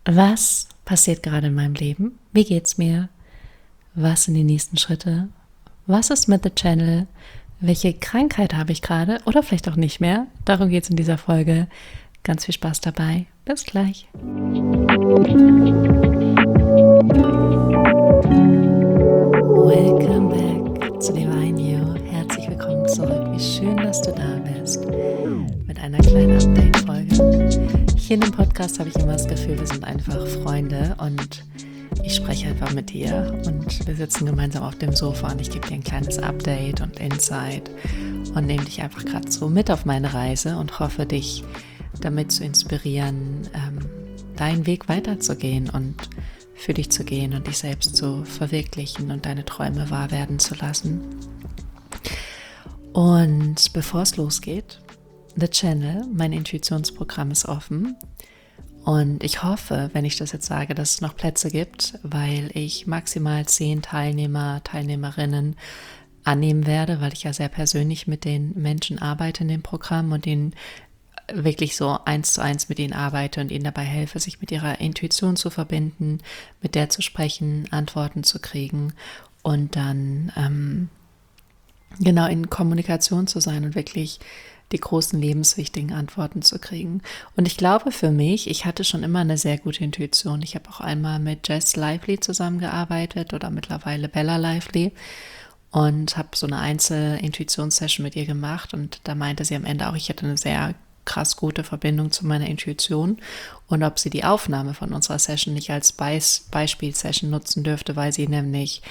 Was passiert gerade in meinem Leben? Wie geht's mir? Was sind die nächsten Schritte? Was ist mit The Channel? Welche Krankheit habe ich gerade oder vielleicht auch nicht mehr? Darum geht es in dieser Folge. Ganz viel Spaß dabei. Bis gleich. Welcome back zu Divine You. Herzlich willkommen zurück. Wie schön, dass du da bist mit einer kleinen Update-Folge. Hier in dem Podcast habe ich immer das Gefühl, wir sind einfach Freunde und ich spreche einfach mit dir und wir sitzen gemeinsam auf dem Sofa und ich gebe dir ein kleines Update und Insight und nehme dich einfach gerade so mit auf meine Reise und hoffe, dich damit zu inspirieren, deinen Weg weiterzugehen und für dich zu gehen und dich selbst zu verwirklichen und deine Träume wahr werden zu lassen. Und bevor es losgeht, The Channel, mein Intuitionsprogramm ist offen und ich hoffe, wenn ich das jetzt sage, dass es noch Plätze gibt, weil ich maximal 10 Teilnehmerinnen annehmen werde, weil ich ja sehr persönlich mit den Menschen arbeite in dem Programm und ihnen wirklich so 1:1 mit ihnen arbeite und ihnen dabei helfe, sich mit ihrer Intuition zu verbinden, mit der zu sprechen, Antworten zu kriegen und dann genau in Kommunikation zu sein und wirklich die großen lebenswichtigen Antworten zu kriegen. Und ich glaube für mich, ich hatte schon immer eine sehr gute Intuition. Ich habe auch einmal mit Jess Lively zusammengearbeitet oder mittlerweile Bella Lively und habe so eine Einzel-Intuitionssession mit ihr gemacht und da meinte sie am Ende auch, ich hätte eine sehr krass gute Verbindung zu meiner Intuition und ob sie die Aufnahme von unserer Session nicht als Beispielsession nutzen dürfte, weil sie nämlich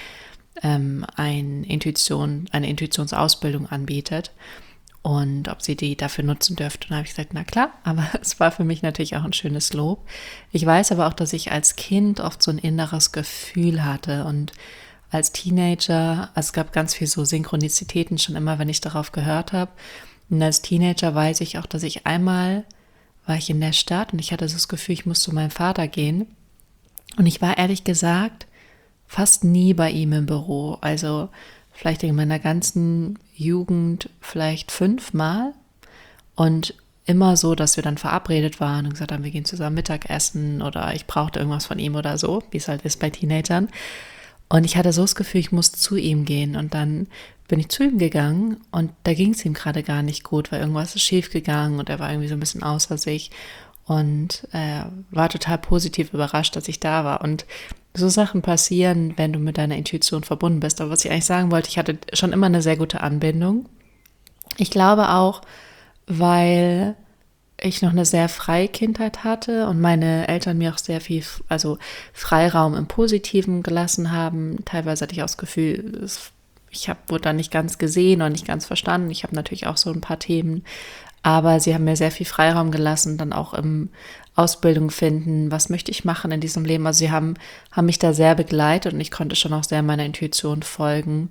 eine Intuitionsausbildung anbietet und ob sie die dafür nutzen dürfte. Und da habe ich gesagt, na klar, aber es war für mich natürlich auch ein schönes Lob. Ich weiß aber auch, dass ich als Kind oft so ein inneres Gefühl hatte und als Teenager, also es gab ganz viel so Synchronizitäten schon immer, wenn ich darauf gehört habe. Und als Teenager weiß ich auch, dass ich einmal war ich in der Stadt und ich hatte das Gefühl, ich muss zu meinem Vater gehen. Und ich war ehrlich gesagt fast nie bei ihm im Büro. Also vielleicht in meiner ganzen Jugend vielleicht 5 Mal. Und immer so, dass wir dann verabredet waren und gesagt haben, wir gehen zusammen Mittagessen oder ich brauchte irgendwas von ihm oder so, wie es halt ist bei Teenagern. Und ich hatte so das Gefühl, ich muss zu ihm gehen. Und dann bin ich zu ihm gegangen und da ging es ihm gerade gar nicht gut, weil irgendwas ist schief gegangen und er war irgendwie so ein bisschen außer sich und war total positiv überrascht, dass ich da war. Und so Sachen passieren, wenn du mit deiner Intuition verbunden bist. Aber was ich eigentlich sagen wollte, ich hatte schon immer eine sehr gute Anbindung. Ich glaube auch, weil ich noch eine sehr freie Kindheit hatte und meine Eltern mir auch sehr viel, also Freiraum im Positiven gelassen haben. Teilweise hatte ich auch das Gefühl, wurde da nicht ganz gesehen und nicht ganz verstanden. Ich habe natürlich auch so ein paar Themen, aber sie haben mir sehr viel Freiraum gelassen, dann auch im Ausbildung finden, was möchte ich machen in diesem Leben. Also sie haben mich da sehr begleitet und ich konnte schon auch sehr meiner Intuition folgen.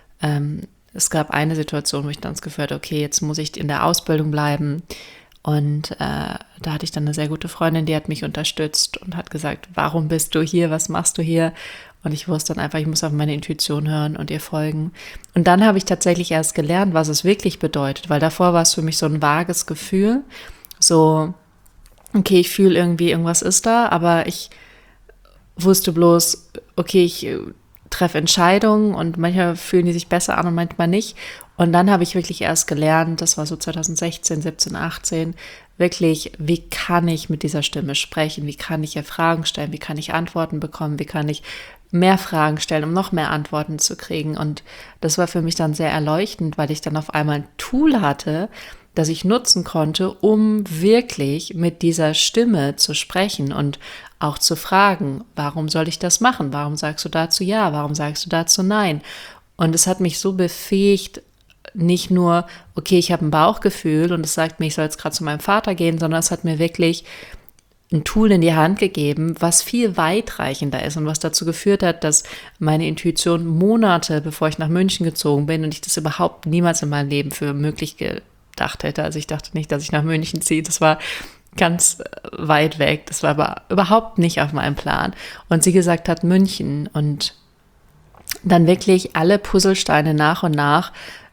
Es gab eine Situation, wo ich dann das Gefühl hatte, okay, jetzt muss ich in der Ausbildung bleiben. Und da hatte ich dann eine sehr gute Freundin, die hat mich unterstützt und hat gesagt, warum bist du hier, was machst du hier? Und ich wusste dann einfach, ich muss auf meine Intuition hören und ihr folgen. Und dann habe ich tatsächlich erst gelernt, was es wirklich bedeutet, weil davor war es für mich so ein vages Gefühl, so, okay, ich fühle irgendwie, irgendwas ist da, aber ich wusste bloß, okay, ich treffe Entscheidungen und manchmal fühlen die sich besser an und manchmal nicht. Und dann habe ich wirklich erst gelernt, das war so 2016, 17, 18, wirklich, wie kann ich mit dieser Stimme sprechen, wie kann ich ihr Fragen stellen, wie kann ich Antworten bekommen, wie kann ich mehr Fragen stellen, um noch mehr Antworten zu kriegen. Und das war für mich dann sehr erleuchtend, weil ich dann auf einmal ein Tool hatte, das ich nutzen konnte, um wirklich mit dieser Stimme zu sprechen und auch zu fragen, warum soll ich das machen? Warum sagst du dazu ja? Warum sagst du dazu nein? Und es hat mich so befähigt, nicht nur, okay, ich habe ein Bauchgefühl und es sagt mir, ich soll jetzt gerade zu meinem Vater gehen, sondern es hat mir wirklich ein Tool in die Hand gegeben, was viel weitreichender ist und was dazu geführt hat, dass meine Intuition Monate, bevor ich nach München gezogen bin und ich das überhaupt niemals in meinem Leben für möglich gedacht hätte. Also ich dachte nicht, dass ich nach München ziehe. Das war ganz weit weg. Das war aber überhaupt nicht auf meinem Plan. Und sie gesagt hat München und dann wirklich alle Puzzlesteine nach und nach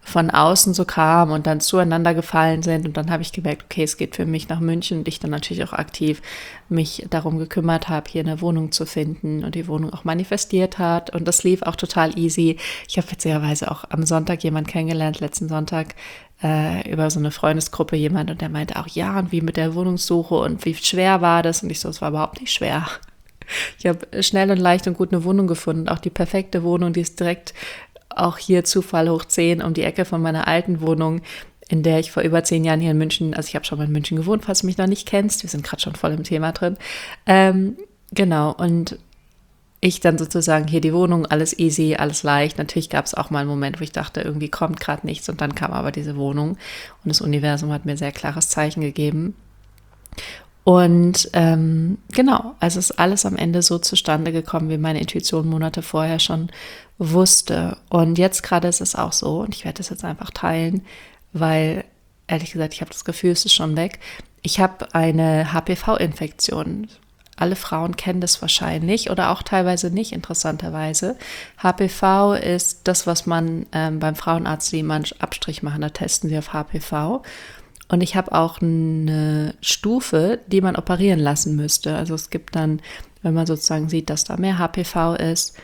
von außen so kam und dann zueinander gefallen sind. Und dann habe ich gemerkt, okay, es geht für mich nach München und ich dann natürlich auch aktiv mich darum gekümmert habe, hier eine Wohnung zu finden und die Wohnung auch manifestiert hat. Und das lief auch total easy. Ich habe witzigerweise auch am Sonntag jemanden kennengelernt, letzten Sonntag, über so eine Freundesgruppe jemand und der meinte auch, ja, und wie mit der Wohnungssuche und wie schwer war das? Und ich so, es war überhaupt nicht schwer. Ich habe schnell und leicht und gut eine Wohnung gefunden, auch die perfekte Wohnung, die ist direkt auch hier Zufall hoch 10 um die Ecke von meiner alten Wohnung, in der ich vor über 10 Jahren hier in München, also ich habe schon mal in München gewohnt, falls du mich noch nicht kennst, wir sind gerade schon voll im Thema drin. Genau, und ich dann sozusagen hier die Wohnung, alles easy, alles leicht. Natürlich gab es auch mal einen Moment, wo ich dachte, irgendwie kommt gerade nichts und dann kam aber diese Wohnung und das Universum hat mir sehr klares Zeichen gegeben. Und genau, also ist alles am Ende so zustande gekommen, wie meine Intuition Monate vorher schon wusste. Und jetzt gerade ist es auch so, und ich werde das jetzt einfach teilen, weil ehrlich gesagt, ich habe das Gefühl, es ist schon weg. Ich habe eine HPV-Infektion. Alle Frauen kennen das wahrscheinlich oder auch teilweise nicht, interessanterweise. HPV ist das, was man beim Frauenarzt, die immer einen Abstrich machen, da testen sie auf HPV. Und ich habe auch eine Stufe, die man operieren lassen müsste. Also es gibt dann, wenn man sozusagen sieht, dass da mehr HPV ist,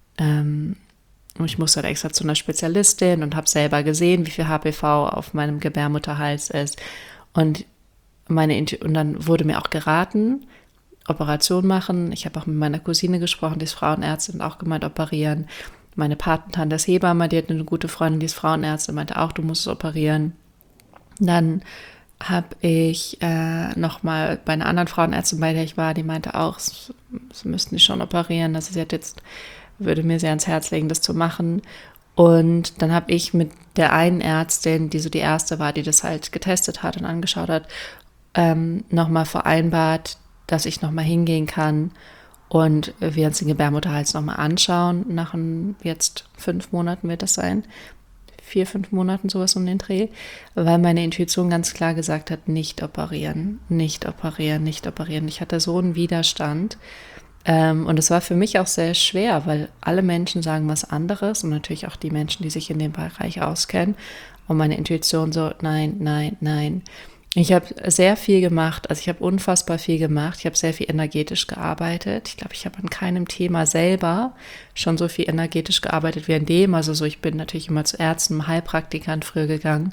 ich musste halt extra zu einer Spezialistin und habe selber gesehen, wie viel HPV auf meinem Gebärmutterhals ist. Und dann wurde mir auch geraten, Operation machen. Ich habe auch mit meiner Cousine gesprochen, die ist Frauenärztin, und auch gemeint, operieren. Meine Patentante ist Hebamme, die hat eine gute Freundin, die ist Frauenärztin, meinte auch, du musst es operieren. Dann habe ich nochmal bei einer anderen Frauenärztin, bei der ich war, die meinte auch, sie müssten die schon operieren. Also sie hat jetzt, würde mir sehr ans Herz legen, das zu machen. Und dann habe ich mit der einen Ärztin, die so die erste war, die das halt getestet hat und angeschaut hat, nochmal vereinbart, dass ich nochmal hingehen kann und wir uns den Gebärmutterhals nochmal anschauen. Nach jetzt 5 Monaten wird das sein. 4, 5 Monaten, sowas um den Dreh, weil meine Intuition ganz klar gesagt hat, nicht operieren, nicht operieren, nicht operieren. Ich hatte so einen Widerstand und es war für mich auch sehr schwer, weil alle Menschen sagen was anderes und natürlich auch die Menschen, die sich in dem Bereich auskennen und meine Intuition so, nein, nein, nein. Ich habe sehr viel gemacht, also ich habe unfassbar viel gemacht, ich habe sehr viel energetisch gearbeitet. Ich glaube, ich habe an keinem Thema selber schon so viel energetisch gearbeitet wie an dem. Also so, ich bin natürlich immer zu Ärzten, Heilpraktikern früher gegangen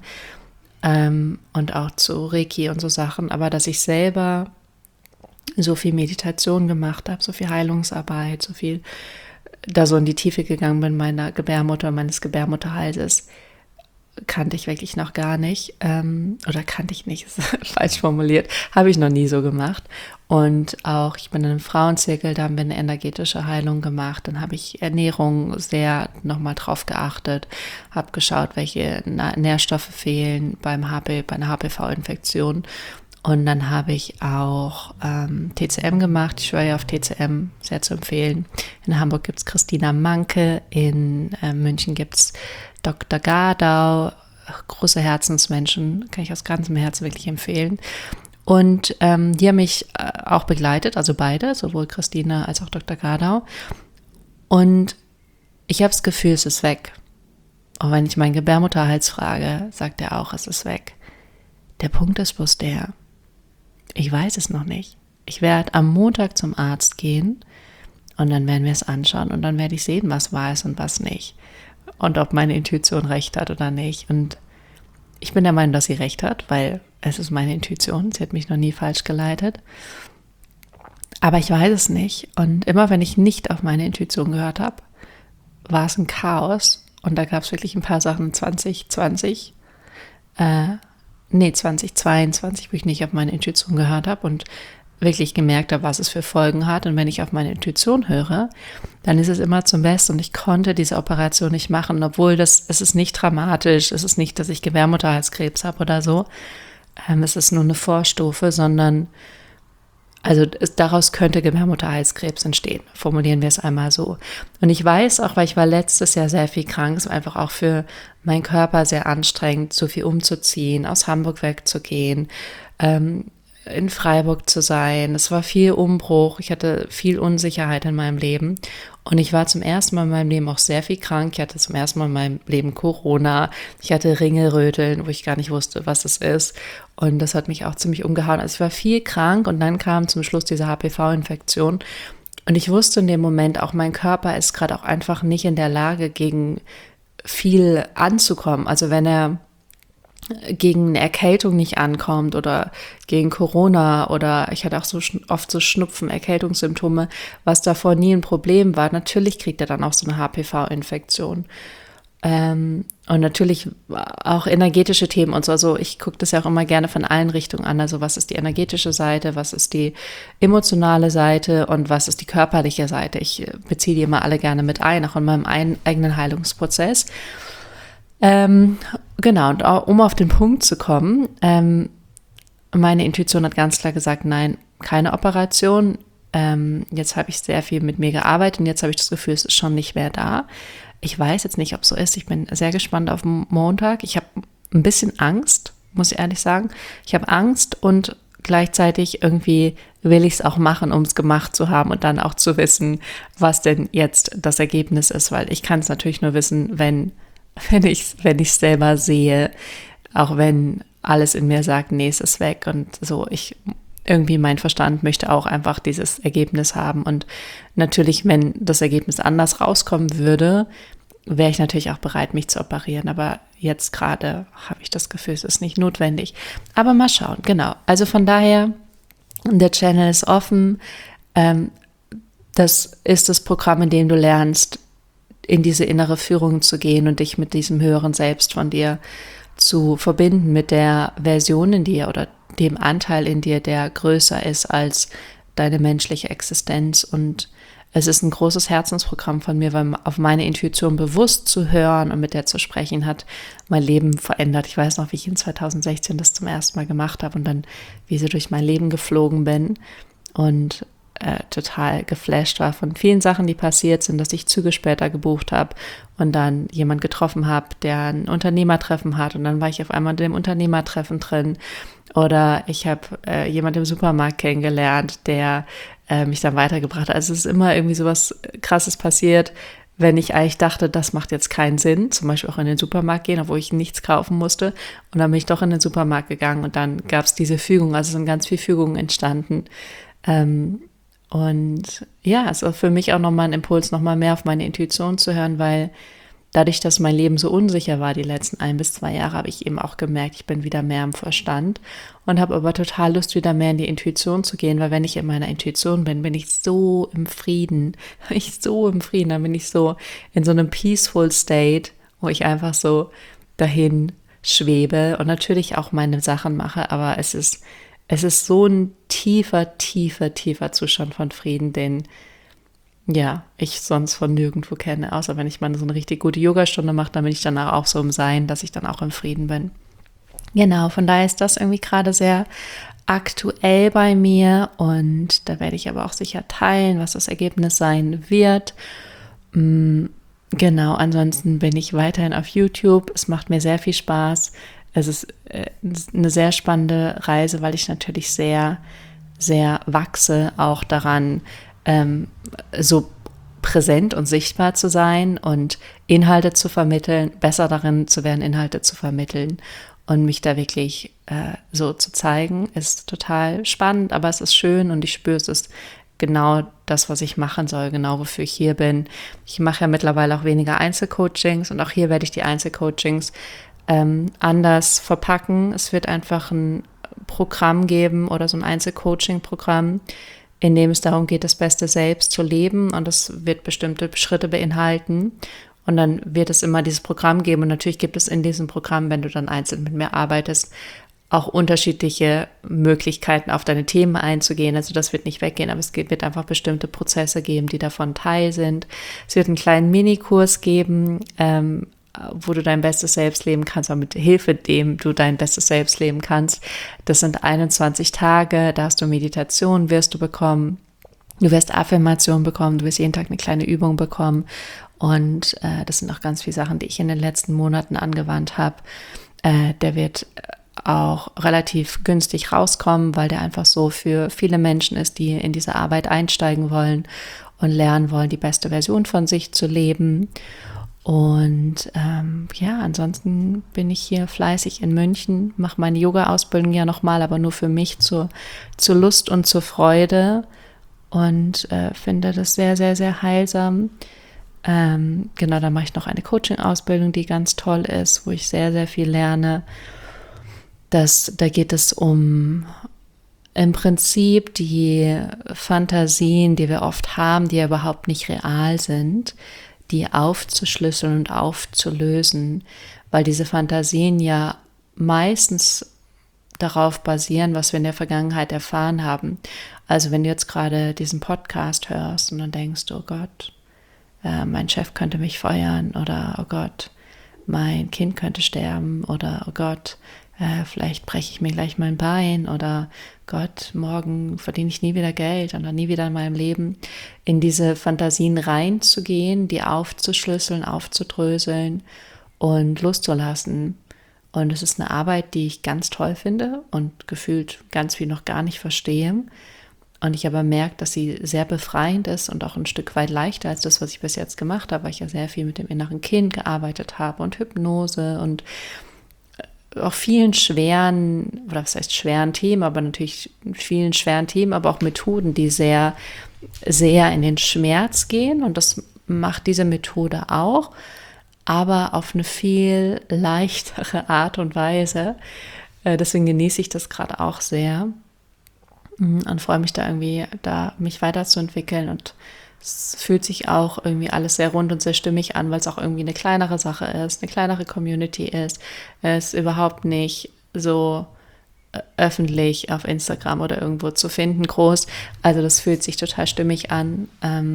und auch zu Reiki und so Sachen. Aber dass ich selber so viel Meditation gemacht habe, so viel Heilungsarbeit, so viel da so in die Tiefe gegangen bin meiner Gebärmutter, meines Gebärmutterhalses, kannte ich wirklich noch gar nicht, oder kannte ich nicht, ist falsch formuliert, habe ich noch nie so gemacht. Und auch, ich bin in einem Frauenzirkel, da haben wir eine energetische Heilung gemacht, dann habe ich Ernährung sehr nochmal drauf geachtet, habe geschaut, welche Nährstoffe fehlen bei einer HPV-Infektion. Und dann habe ich auch TCM gemacht. Ich schwöre auf TCM, sehr zu empfehlen. In Hamburg gibt es Christina Manke, in München gibt es Dr. Gardau, große Herzensmenschen, kann ich aus ganzem Herzen wirklich empfehlen. Und die haben mich auch begleitet, also beide, sowohl Christina als auch Dr. Gardau. Und ich habe das Gefühl, es ist weg. Auch wenn ich meinen Gebärmutterhals frage, sagt er auch, es ist weg. Der Punkt ist bloß der, ich weiß es noch nicht. Ich werde am Montag zum Arzt gehen und dann werden wir es anschauen und dann werde ich sehen, was wahr ist und was nicht. Und ob meine Intuition recht hat oder nicht. Und ich bin der Meinung, dass sie recht hat, weil es ist meine Intuition. Sie hat mich noch nie falsch geleitet. Aber ich weiß es nicht. Und immer wenn ich nicht auf meine Intuition gehört habe, war es ein Chaos. Und da gab es wirklich ein paar Sachen 2022, wo ich nicht auf meine Intuition gehört habe und wirklich gemerkt habe, was es für Folgen hat. Und wenn ich auf meine Intuition höre, dann ist es immer zum Besten. Und ich konnte diese Operation nicht machen, obwohl es ist nicht dramatisch. Es ist nicht, dass ich Gebärmutterhalskrebs habe oder so. Es ist nur eine Vorstufe, sondern daraus könnte Gebärmutterhalskrebs entstehen. Formulieren wir es einmal so. Und ich weiß auch, weil ich war letztes Jahr sehr viel krank, es war einfach auch für meinen Körper sehr anstrengend, so viel umzuziehen, aus Hamburg wegzugehen, in Freiburg zu sein. Es war viel Umbruch. Ich hatte viel Unsicherheit in meinem Leben. Und ich war zum ersten Mal in meinem Leben auch sehr viel krank. Ich hatte zum ersten Mal in meinem Leben Corona. Ich hatte Ringelröteln, wo ich gar nicht wusste, was es ist. Und das hat mich auch ziemlich umgehauen. Also ich war viel krank und dann kam zum Schluss diese HPV-Infektion. Und ich wusste in dem Moment auch, mein Körper ist gerade auch einfach nicht in der Lage, gegen viel anzukommen. Also wenn er gegen eine Erkältung nicht ankommt oder gegen Corona oder ich hatte auch so oft so Schnupfen, Erkältungssymptome, was davor nie ein Problem war. Natürlich kriegt er dann auch so eine HPV-Infektion. Und natürlich auch energetische Themen und so. Also ich gucke das ja auch immer gerne von allen Richtungen an. Also was ist die energetische Seite, was ist die emotionale Seite und was ist die körperliche Seite. Ich beziehe die immer alle gerne mit ein, auch in meinem eigenen Heilungsprozess. Genau, und um auf den Punkt zu kommen, meine Intuition hat ganz klar gesagt, nein, keine Operation. Jetzt habe ich sehr viel mit mir gearbeitet und jetzt habe ich das Gefühl, es ist schon nicht mehr da. Ich weiß jetzt nicht, ob es so ist. Ich bin sehr gespannt auf Montag. Ich habe ein bisschen Angst, muss ich ehrlich sagen. Ich habe Angst und gleichzeitig irgendwie will ich es auch machen, um es gemacht zu haben und dann auch zu wissen, was denn jetzt das Ergebnis ist, weil ich kann es natürlich nur wissen, wenn ich es selber sehe, auch wenn alles in mir sagt, nee, es ist weg und so, irgendwie mein Verstand möchte auch einfach dieses Ergebnis haben und natürlich, wenn das Ergebnis anders rauskommen würde, wäre ich natürlich auch bereit, mich zu operieren, aber jetzt gerade habe ich das Gefühl, es ist nicht notwendig, aber mal schauen, genau, also von daher, der Channel ist offen, das ist das Programm, in dem du lernst, in diese innere Führung zu gehen und dich mit diesem höheren Selbst von dir zu verbinden, mit der Version in dir oder dem Anteil in dir, der größer ist als deine menschliche Existenz. Und es ist ein großes Herzensprogramm von mir, weil auf meine Intuition bewusst zu hören und mit der zu sprechen, hat mein Leben verändert. Ich weiß noch, wie ich in 2016 das zum ersten Mal gemacht habe und dann, wie so durch mein Leben geflogen bin und total geflasht war von vielen Sachen, die passiert sind, dass ich Züge später gebucht habe und dann jemand getroffen habe, der ein Unternehmertreffen hat und dann war ich auf einmal in dem Unternehmertreffen drin oder ich habe jemand im Supermarkt kennengelernt, der mich dann weitergebracht hat. Also es ist immer irgendwie sowas Krasses passiert, wenn ich eigentlich dachte, das macht jetzt keinen Sinn, zum Beispiel auch in den Supermarkt gehen, obwohl ich nichts kaufen musste und dann bin ich doch in den Supermarkt gegangen und dann gab es diese Fügung, also sind ganz viele Fügungen entstanden. Und ja, es ist für mich auch nochmal ein Impuls, nochmal mehr auf meine Intuition zu hören, weil dadurch, dass mein Leben so unsicher war, die letzten 1 bis 2 Jahre, habe ich eben auch gemerkt, ich bin wieder mehr im Verstand und habe aber total Lust, wieder mehr in die Intuition zu gehen, weil wenn ich in meiner Intuition bin, bin ich so im Frieden, dann bin ich so in so einem peaceful state, wo ich einfach so dahin schwebe und natürlich auch meine Sachen mache, aber es ist so ein tiefer Zustand von Frieden, den ja, ich sonst von nirgendwo kenne, außer wenn ich mal so eine richtig gute Yogastunde mache, dann bin ich danach auch so im Sein, dass ich dann auch im Frieden bin. Genau, von daher ist das irgendwie gerade sehr aktuell bei mir und da werde ich aber auch sicher teilen, was das Ergebnis sein wird. Genau, ansonsten bin ich weiterhin auf YouTube. Es macht mir sehr viel Spaß. Es ist eine sehr spannende Reise, weil ich natürlich sehr, sehr wachse, auch daran, so präsent und sichtbar zu sein und Inhalte zu vermitteln, besser darin zu werden, Inhalte zu vermitteln und mich da wirklich so zu zeigen, ist total spannend, aber es ist schön und ich spüre, es ist genau das, was ich machen soll, genau wofür ich hier bin. Ich mache ja mittlerweile auch weniger Einzelcoachings und auch hier werde ich die Einzelcoachings anders verpacken. Es wird einfach ein Programm geben oder so ein Einzelcoaching-Programm, in dem es darum geht, das beste Selbst zu leben und es wird bestimmte Schritte beinhalten und dann wird es immer dieses Programm geben und natürlich gibt es in diesem Programm, wenn du dann einzeln mit mir arbeitest, auch unterschiedliche Möglichkeiten auf deine Themen einzugehen, also das wird nicht weggehen, aber es wird einfach bestimmte Prozesse geben, die davon Teil sind. Es wird einen kleinen Minikurs geben, wo du dein bestes Selbst leben kannst, aber mit Hilfe dem du dein bestes Selbst leben kannst. Das sind 21 Tage, da hast du Meditation, wirst du bekommen, du wirst Affirmation bekommen, du wirst jeden Tag eine kleine Übung bekommen und das sind auch ganz viele Sachen, die ich in den letzten Monaten angewandt habe. Der wird auch relativ günstig rauskommen, weil der einfach so für viele Menschen ist, die in diese Arbeit einsteigen wollen und lernen wollen, die beste Version von sich zu leben. Und ansonsten bin ich hier fleißig in München, mache meine Yoga-Ausbildung ja nochmal, aber nur für mich zur Lust und zur Freude und finde das sehr, sehr, sehr heilsam. Dann mache ich noch eine Coaching-Ausbildung, die ganz toll ist, wo ich sehr, sehr viel lerne. Da geht es um im Prinzip die Fantasien, die wir oft haben, die ja überhaupt nicht real sind, die aufzuschlüsseln und aufzulösen, weil diese Fantasien ja meistens darauf basieren, was wir in der Vergangenheit erfahren haben. Also wenn du jetzt gerade diesen Podcast hörst und dann denkst, oh Gott, mein Chef könnte mich feuern oder oh Gott, mein Kind könnte sterben oder oh Gott, vielleicht breche ich mir gleich mein Bein oder Gott, morgen verdiene ich nie wieder Geld oder nie wieder in meinem Leben, in diese Fantasien reinzugehen, die aufzuschlüsseln, aufzudröseln und loszulassen. Und es ist eine Arbeit, die ich ganz toll finde und gefühlt ganz viel noch gar nicht verstehe. Und ich aber merke, dass sie sehr befreiend ist und auch ein Stück weit leichter als das, was ich bis jetzt gemacht habe, weil ich ja sehr viel mit dem inneren Kind gearbeitet habe und Hypnose und auch vielen schweren, oder was heißt schweren Themen, aber natürlich vielen schweren Themen, aber auch Methoden, die sehr, sehr in den Schmerz gehen. Und das macht diese Methode auch, aber auf eine viel leichtere Art und Weise. Deswegen genieße ich das gerade auch sehr und freue mich da irgendwie, mich weiterzuentwickeln. Und es fühlt sich auch irgendwie alles sehr rund und sehr stimmig an, weil es auch irgendwie eine kleinere Sache ist, eine kleinere Community ist. Es ist überhaupt nicht so öffentlich auf Instagram oder irgendwo zu finden, groß. Also das fühlt sich total stimmig an.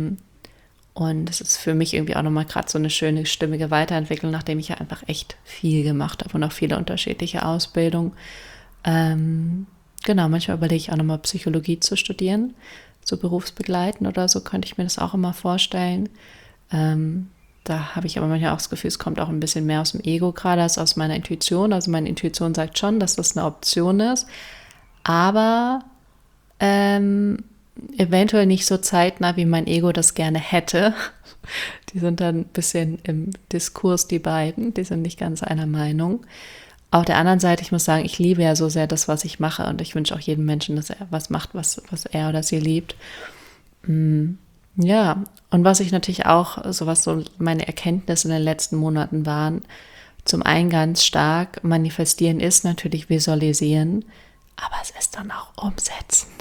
Und es ist für mich irgendwie auch nochmal gerade so eine schöne, stimmige Weiterentwicklung, nachdem ich ja einfach echt viel gemacht habe und auch viele unterschiedliche Ausbildungen. Manchmal überlege ich auch nochmal Psychologie zu studieren, so berufsbegleitend oder so, könnte ich mir das auch immer vorstellen. Da habe ich aber manchmal auch das Gefühl, es kommt auch ein bisschen mehr aus dem Ego gerade als aus meiner Intuition. Also meine Intuition sagt schon, dass das eine Option ist, aber eventuell nicht so zeitnah, wie mein Ego das gerne hätte. Die sind dann ein bisschen im Diskurs, die beiden, die sind nicht ganz einer Meinung. Auf der anderen Seite, ich muss sagen, ich liebe ja so sehr das, was ich mache und ich wünsche auch jedem Menschen, dass er was macht, was er oder sie liebt. Ja, und was ich natürlich auch, was so meine Erkenntnisse in den letzten Monaten waren, zum einen ganz stark manifestieren ist natürlich visualisieren, aber es ist dann auch umsetzen.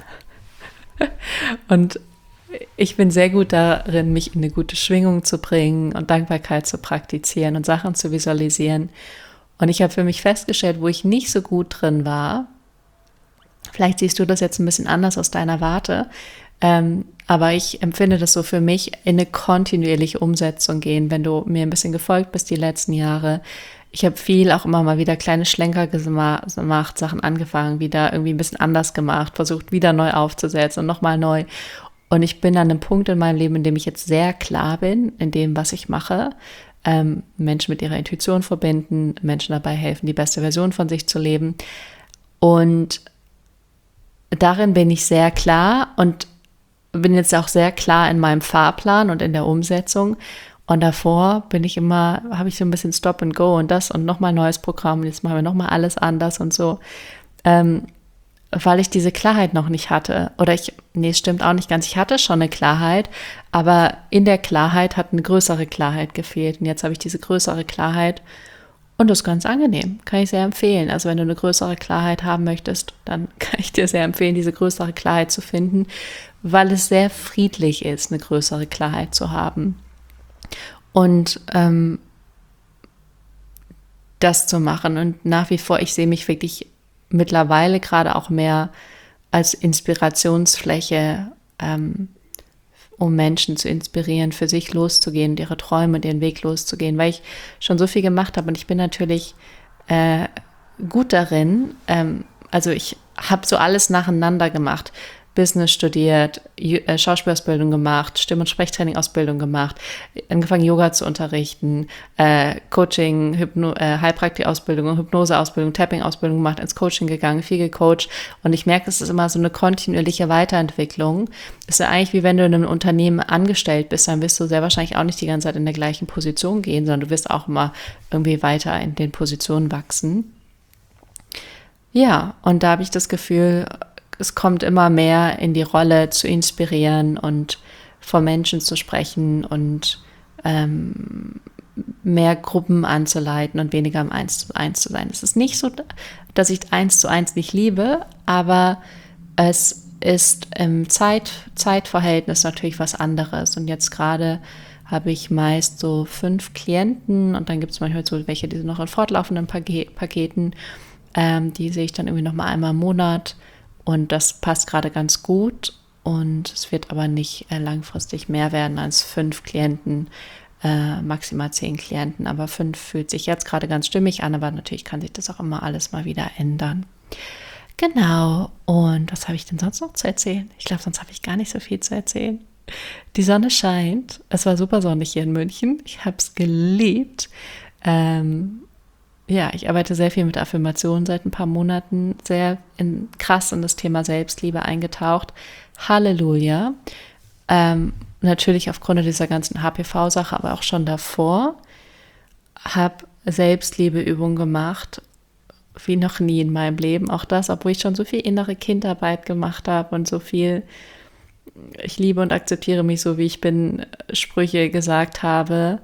Und ich bin sehr gut darin, mich in eine gute Schwingung zu bringen und Dankbarkeit zu praktizieren und Sachen zu visualisieren. Und ich habe für mich festgestellt, wo ich nicht so gut drin war, vielleicht siehst du das jetzt ein bisschen anders aus deiner Warte, aber ich empfinde das so für mich, in eine kontinuierliche Umsetzung gehen, wenn du mir ein bisschen gefolgt bist die letzten Jahre. Ich habe viel auch immer mal wieder kleine Schlenker gemacht, Sachen angefangen, wieder irgendwie ein bisschen anders gemacht, versucht wieder neu aufzusetzen und nochmal neu. Und ich bin an einem Punkt in meinem Leben, in dem ich jetzt sehr klar bin, in dem, was ich mache. Menschen mit ihrer Intuition verbinden, Menschen dabei helfen, die beste Version von sich zu leben. Und darin bin ich sehr klar und bin jetzt auch sehr klar in meinem Fahrplan und in der Umsetzung. Und davor habe ich so ein bisschen Stop and Go und das und nochmal neues Programm und jetzt machen wir nochmal alles anders und so. Weil ich diese Klarheit noch nicht hatte. Es stimmt auch nicht ganz, ich hatte schon eine Klarheit, aber in der Klarheit hat eine größere Klarheit gefehlt. Und jetzt habe ich diese größere Klarheit und das ist ganz angenehm, kann ich sehr empfehlen. Also wenn du eine größere Klarheit haben möchtest, dann kann ich dir sehr empfehlen, diese größere Klarheit zu finden, weil es sehr friedlich ist, eine größere Klarheit zu haben. Und das zu machen und nach wie vor, ich sehe mich wirklich mittlerweile gerade auch mehr als Inspirationsfläche, um Menschen zu inspirieren, für sich loszugehen, ihre Träume und ihren Weg loszugehen, weil ich schon so viel gemacht habe und ich bin natürlich gut darin, also ich habe so alles nacheinander gemacht, Business studiert, Schauspielausbildung gemacht, Stimm- und Sprechtraining-Ausbildung gemacht, angefangen Yoga zu unterrichten, Coaching, Heilpraktik-Ausbildung, Hypnose-Ausbildung, Tapping-Ausbildung gemacht, ins Coaching gegangen, viel gecoacht und ich merke, es ist immer so eine kontinuierliche Weiterentwicklung. Es ist ja eigentlich wie wenn du in einem Unternehmen angestellt bist, dann wirst du sehr wahrscheinlich auch nicht die ganze Zeit in der gleichen Position gehen, sondern du wirst auch immer irgendwie weiter in den Positionen wachsen. Ja, und da habe ich das Gefühl, es kommt immer mehr in die Rolle zu inspirieren und vor Menschen zu sprechen und mehr Gruppen anzuleiten und weniger im 1:1 zu sein. Es ist nicht so, dass ich 1:1 nicht liebe, aber es ist im Zeitverhältnis natürlich was anderes. Und jetzt gerade habe ich meist so 5 Klienten und dann gibt es manchmal so welche, die sind noch in fortlaufenden Paketen. Die sehe ich dann irgendwie nochmal einmal im Monat und das passt gerade ganz gut und es wird aber nicht langfristig mehr werden als 5 Klienten, maximal 10 Klienten, aber 5 fühlt sich jetzt gerade ganz stimmig an, aber natürlich kann sich das auch immer alles mal wieder ändern. Genau, und was habe ich denn sonst noch zu erzählen? Ich glaube, sonst habe ich gar nicht so viel zu erzählen. Die Sonne scheint, es war super sonnig hier in München, ich habe es geliebt. Ja, ich arbeite sehr viel mit Affirmationen seit ein paar Monaten, krass in das Thema Selbstliebe eingetaucht. Halleluja. Natürlich aufgrund dieser ganzen HPV-Sache, aber auch schon davor, habe Selbstliebeübungen gemacht, wie noch nie in meinem Leben. Auch das, obwohl ich schon so viel innere Kindarbeit gemacht habe und so viel ich liebe und akzeptiere mich so, wie ich bin, Sprüche gesagt habe.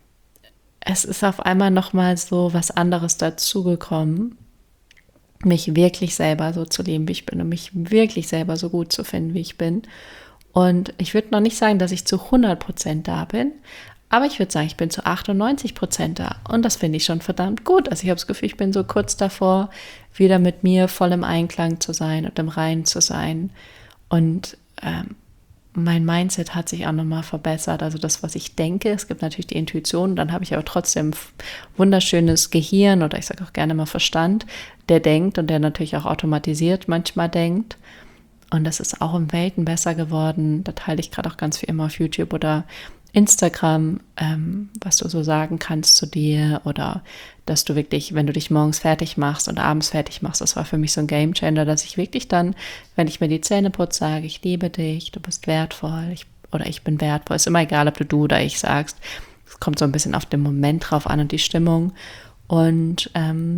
Es ist auf einmal nochmal so was anderes dazugekommen, mich wirklich selber so zu leben, wie ich bin und mich wirklich selber so gut zu finden, wie ich bin. Und ich würde noch nicht sagen, dass ich zu 100% da bin, aber ich würde sagen, ich bin zu 98% da. Und das finde ich schon verdammt gut. Also ich habe das Gefühl, ich bin so kurz davor, wieder mit mir voll im Einklang zu sein und im Reinen zu sein. Und mein Mindset hat sich auch nochmal verbessert, also das, was ich denke. Es gibt natürlich die Intuition, dann habe ich aber trotzdem wunderschönes Gehirn oder ich sage auch gerne mal Verstand, der denkt und der natürlich auch automatisiert manchmal denkt. Und das ist auch im Welten besser geworden. Da teile ich gerade auch ganz viel immer auf YouTube oder Instagram, was du so sagen kannst zu dir oder dass du wirklich, wenn du dich morgens fertig machst und abends fertig machst, das war für mich so ein Gamechanger, dass ich wirklich dann, wenn ich mir die Zähne putze, sage, ich liebe dich, du bist wertvoll ich bin wertvoll. Ist immer egal, ob du oder ich sagst. Es kommt so ein bisschen auf den Moment drauf an und die Stimmung. Und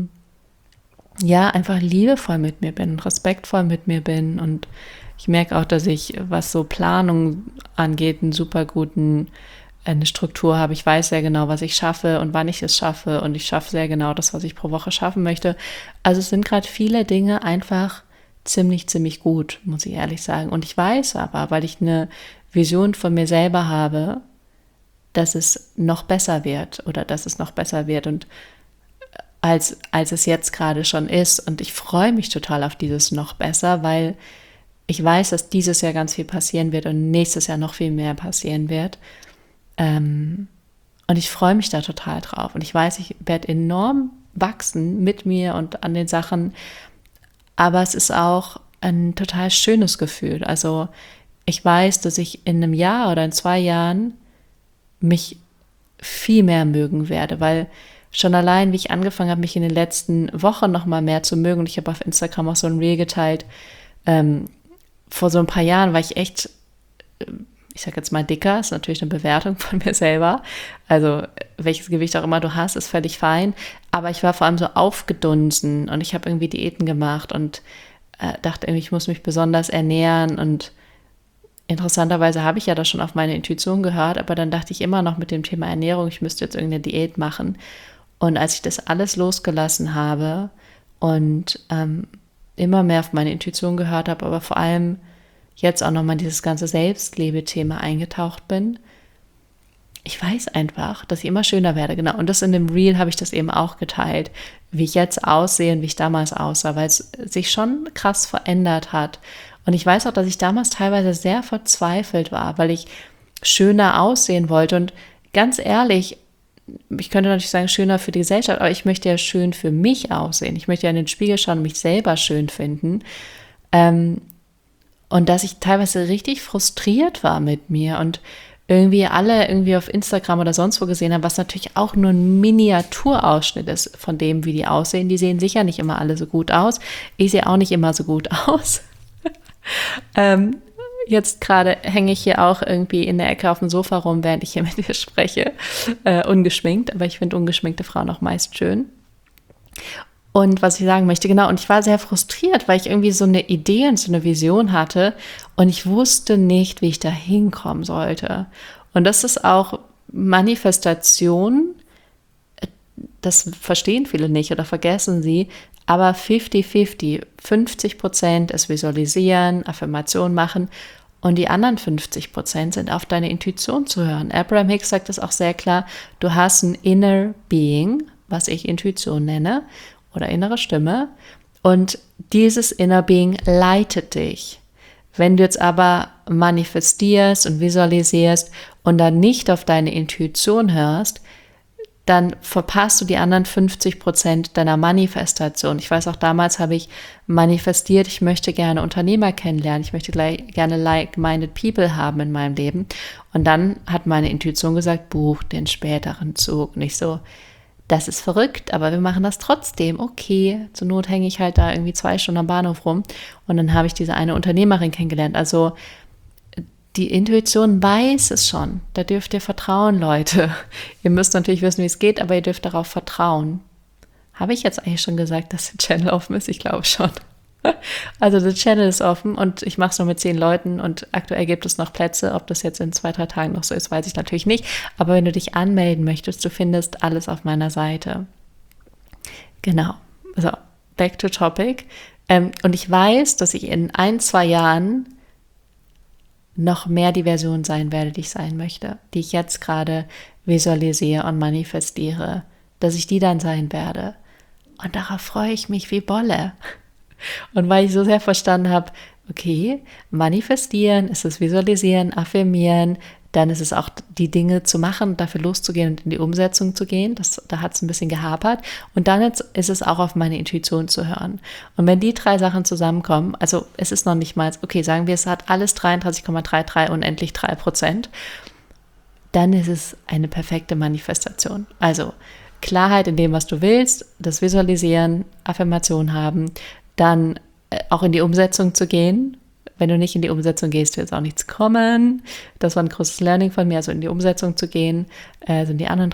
ja, einfach liebevoll mit mir bin, respektvoll mit mir bin und ich merke auch, dass ich, was so Planung angeht, eine Struktur habe. Ich weiß sehr genau, was ich schaffe und wann ich es schaffe und ich schaffe sehr genau das, was ich pro Woche schaffen möchte. Also es sind gerade viele Dinge einfach ziemlich gut, muss ich ehrlich sagen. Und ich weiß aber, weil ich eine Vision von mir selber habe, dass es noch besser wird und als es jetzt gerade schon ist. Und ich freue mich total auf dieses noch besser, weil ich weiß, dass dieses Jahr ganz viel passieren wird und nächstes Jahr noch viel mehr passieren wird. Und ich freue mich da total drauf. Und ich weiß, ich werde enorm wachsen mit mir und an den Sachen. Aber es ist auch ein total schönes Gefühl. Also ich weiß, dass ich in einem Jahr oder in 2 Jahren mich viel mehr mögen werde, weil schon allein, wie ich angefangen habe, mich in den letzten Wochen noch mal mehr zu mögen. Und ich habe auf Instagram auch so ein Reel geteilt. Vor so ein paar Jahren war ich echt, ich sage jetzt mal dicker, ist natürlich eine Bewertung von mir selber. Also welches Gewicht auch immer du hast, ist völlig fein. Aber ich war vor allem so aufgedunsen und ich habe irgendwie Diäten gemacht und dachte irgendwie, ich muss mich besonders ernähren. Und interessanterweise habe ich ja das schon auf meine Intuition gehört, aber dann dachte ich immer noch mit dem Thema Ernährung, ich müsste jetzt irgendeine Diät machen. Und als ich das alles losgelassen habe und immer mehr auf meine Intuition gehört habe, aber vor allem jetzt auch nochmal dieses ganze Selbstliebe-Thema eingetaucht bin, ich weiß einfach, dass ich immer schöner werde. Genau, und das in dem Reel habe ich das eben auch geteilt, wie ich jetzt aussehe und wie ich damals aussah, weil es sich schon krass verändert hat. Und ich weiß auch, dass ich damals teilweise sehr verzweifelt war, weil ich schöner aussehen wollte. Und ganz ehrlich, ich könnte natürlich sagen, schöner für die Gesellschaft, aber ich möchte ja schön für mich aussehen. Ich möchte ja in den Spiegel schauen und mich selber schön finden. Und dass ich teilweise richtig frustriert war mit mir und irgendwie alle irgendwie auf Instagram oder sonst wo gesehen haben, was natürlich auch nur ein Miniaturausschnitt ist von dem, wie die aussehen. Die sehen sicher nicht immer alle so gut aus. Ich sehe auch nicht immer so gut aus. Jetzt gerade hänge ich hier auch irgendwie in der Ecke auf dem Sofa rum, während ich hier mit dir spreche. Ungeschminkt, aber ich finde ungeschminkte Frauen auch meist schön. Und was ich sagen möchte, genau, und ich war sehr frustriert, weil ich irgendwie so eine Idee und so eine Vision hatte und ich wusste nicht, wie ich da hinkommen sollte. Und das ist auch Manifestation, das verstehen viele nicht oder vergessen sie, aber 50-50, 50% ist Visualisieren, Affirmation machen und die anderen 50% sind auf deine Intuition zu hören. Abraham Hicks sagt das auch sehr klar, du hast ein Inner Being, was ich Intuition nenne, oder innere Stimme. Und dieses Inner Being leitet dich. Wenn du jetzt aber manifestierst und visualisierst und dann nicht auf deine Intuition hörst, dann verpasst du die anderen 50% deiner Manifestation. Ich weiß auch, damals habe ich manifestiert, ich möchte gerne Unternehmer kennenlernen, ich möchte gerne like-minded people haben in meinem Leben. Und dann hat meine Intuition gesagt, buch den späteren Zug. Und ich so, das ist verrückt, aber wir machen das trotzdem. Okay, zur Not hänge ich halt da irgendwie 2 Stunden am Bahnhof rum und dann habe ich diese eine Unternehmerin kennengelernt. Also die Intuition weiß es schon. Da dürft ihr vertrauen, Leute. Ihr müsst natürlich wissen, wie es geht, aber ihr dürft darauf vertrauen. Habe ich jetzt eigentlich schon gesagt, dass der Channel offen ist? Ich glaube schon. Also der Channel ist offen und ich mache es nur mit 10 Leuten und aktuell gibt es noch Plätze. Ob das jetzt in 2-3 Tagen noch so ist, weiß ich natürlich nicht. Aber wenn du dich anmelden möchtest, du findest alles auf meiner Seite. Genau. So, back to topic. Und ich weiß, dass ich in 1-2 Jahren noch mehr die Version sein werde, die ich sein möchte, die ich jetzt gerade visualisiere und manifestiere, dass ich die dann sein werde. Und darauf freue ich mich wie Bolle. Und weil ich so sehr verstanden habe, okay, manifestieren ist es Visualisieren, Affirmieren, dann ist es auch die Dinge zu machen, dafür loszugehen und in die Umsetzung zu gehen. Da hat es ein bisschen gehapert. Und dann ist es auch auf meine Intuition zu hören. Und wenn die 3 Sachen zusammenkommen, also es ist noch nicht mal, okay, sagen wir, es hat alles 33,33 unendlich 3%, dann ist es eine perfekte Manifestation. Also Klarheit in dem, was du willst, das Visualisieren, Affirmation haben, dann auch in die Umsetzung zu gehen. Wenn du nicht in die Umsetzung gehst, wird jetzt auch nichts kommen. Das war ein großes Learning von mir, also in die Umsetzung zu gehen, sind die anderen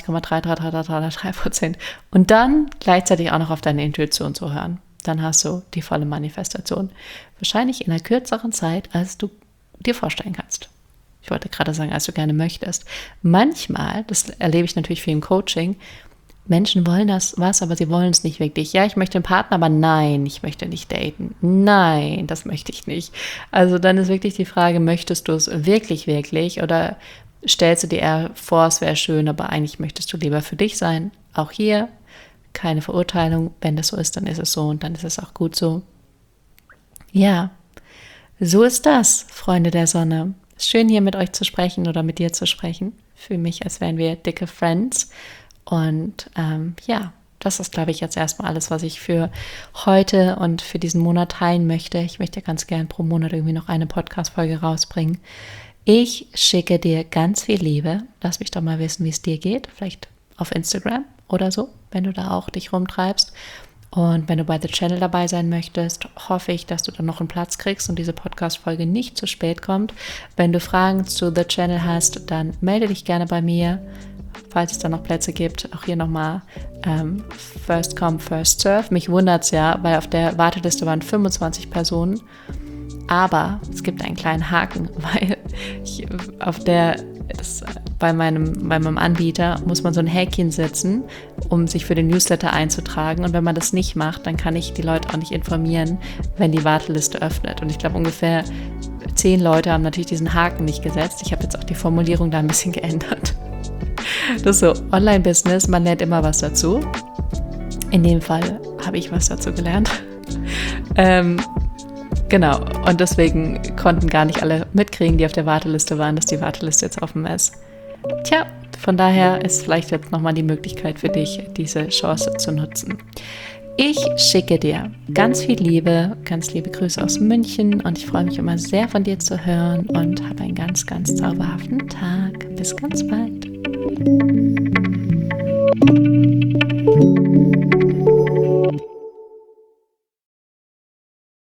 33,3333%. Und dann gleichzeitig auch noch auf deine Intuition zu hören. Dann hast du die volle Manifestation. Wahrscheinlich in einer kürzeren Zeit, als du dir vorstellen kannst. Ich wollte gerade sagen, als du gerne möchtest. Manchmal, das erlebe ich natürlich viel im Coaching, Menschen wollen das was, aber sie wollen es nicht wirklich. Ja, ich möchte einen Partner, aber nein, ich möchte nicht daten. Nein, das möchte ich nicht. Also dann ist wirklich die Frage, möchtest du es wirklich, wirklich? Oder stellst du dir eher vor, es wäre schön, aber eigentlich möchtest du lieber für dich sein? Auch hier keine Verurteilung. Wenn das so ist, dann ist es so und dann ist es auch gut so. Ja, so ist das, Freunde der Sonne. Schön hier mit euch zu sprechen oder mit dir zu sprechen. Fühle mich, als wären wir dicke Friends. Und ja, das ist, glaube ich, jetzt erstmal alles, was ich für heute und für diesen Monat teilen möchte. Ich möchte ganz gern pro Monat irgendwie noch eine Podcast-Folge rausbringen. Ich schicke dir ganz viel Liebe. Lass mich doch mal wissen, wie es dir geht. Vielleicht auf Instagram oder so, wenn du da auch dich rumtreibst. Und wenn du bei The Channel dabei sein möchtest, hoffe ich, dass du dann noch einen Platz kriegst und diese Podcast-Folge nicht zu spät kommt. Wenn du Fragen zu The Channel hast, dann melde dich gerne bei mir. Falls es da noch Plätze gibt, auch hier nochmal First Come, First Serve. Mich wundert es ja, weil auf der Warteliste waren 25 Personen, aber es gibt einen kleinen Haken, weil bei meinem Anbieter muss man so ein Häkchen setzen, um sich für den Newsletter einzutragen, und wenn man das nicht macht, dann kann ich die Leute auch nicht informieren, wenn die Warteliste öffnet. Und ich glaube, ungefähr 10 Leute haben natürlich diesen Haken nicht gesetzt. Ich habe jetzt auch die Formulierung da ein bisschen geändert. Das ist so, Online-Business, man lernt immer was dazu. In dem Fall habe ich was dazu gelernt. Genau, und deswegen konnten gar nicht alle mitkriegen, die auf der Warteliste waren, dass die Warteliste jetzt offen ist. Tja, von daher ist vielleicht jetzt nochmal die Möglichkeit für dich, diese Chance zu nutzen. Ich schicke dir ganz viel Liebe, ganz liebe Grüße aus München und ich freue mich immer sehr von dir zu hören und habe einen ganz, ganz zauberhaften Tag. Bis ganz bald.